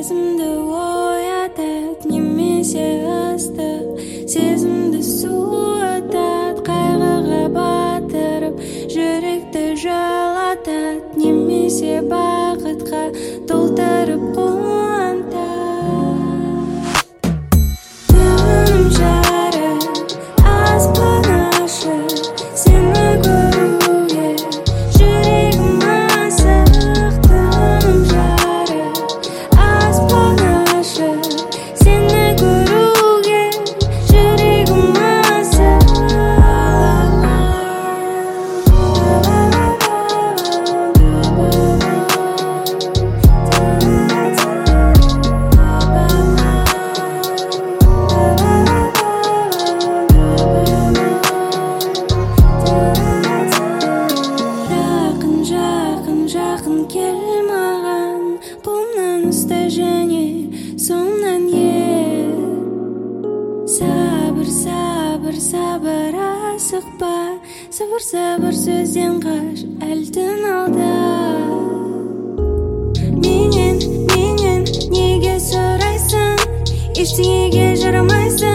сезімді оятат, немесе ыстық сезімді суытат, қайғыға батырып жүректі жалатат, немесе бақытқа толтырып қуантат. Түн жарық, аспан ашық, сені көруге жүрегім асық. Түн жарық, аспан ашық, сені көруге жүрегім асық. Жақын, жақын, жақын кел маған, қолымнан ұста және соңымнан ел. Сабыр, сабыр, сабыр, асықпа, сабыр, сабыр, сөзден қаш, әлі түн алда. Менен неге сұрайсың, ештеңеге жарамайсың.